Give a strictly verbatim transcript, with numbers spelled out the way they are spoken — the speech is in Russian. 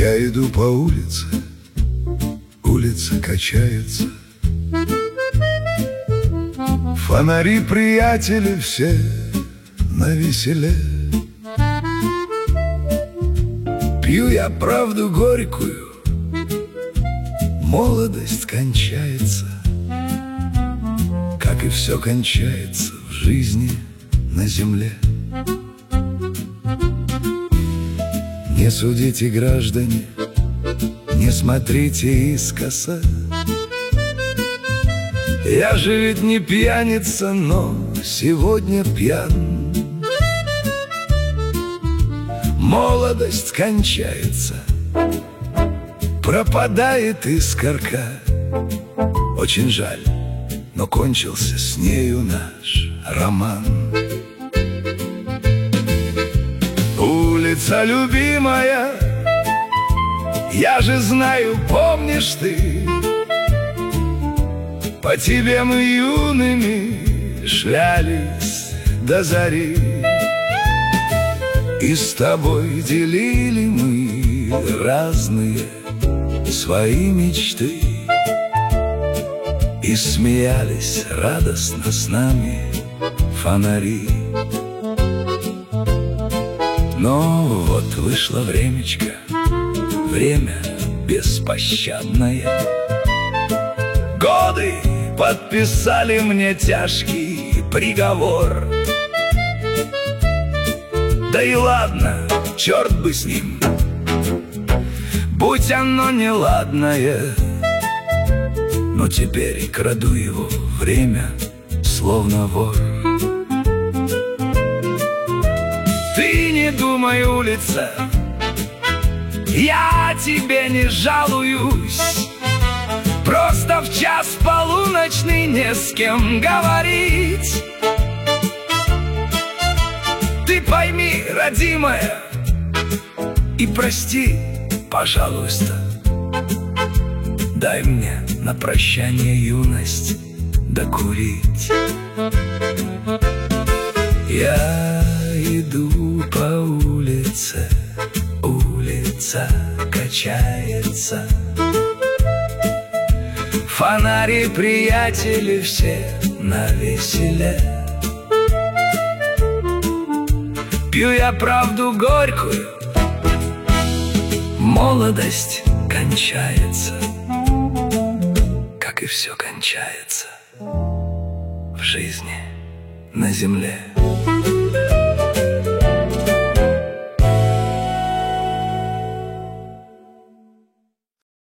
Я иду по улице, улица качается. Фонари приятели все навеселе. Пью я правду горькую, молодость кончается, как и все кончается в жизни на земле. Не судите, граждане, не смотрите искоса. Я же ведь не пьяница, но сегодня пьян. Молодость кончается, пропадает искорка. Очень жаль, но кончился с нею наш роман. Улица любимая, я же знаю, помнишь ты, по тебе мы юными шлялись до зари, и с тобой делили мы разные свои мечты, и смеялись радостно с нами фонари. Но вот вышло времечко, время беспощадное. Годы подписали мне тяжкий приговор. Да и ладно, черт бы с ним, будь оно неладное, но теперь краду его время, словно вор. Ты не думай, улица, я тебе не жалуюсь. Просто в час полуночный не с кем говорить. Ты пойми, родимая, и прости, пожалуйста. Дай мне на прощание юность докурить. Я иду по улице, улица качается. Фонари приятели все навеселе. Пью я правду горькую, молодость кончается, как и все кончается в жизни на земле.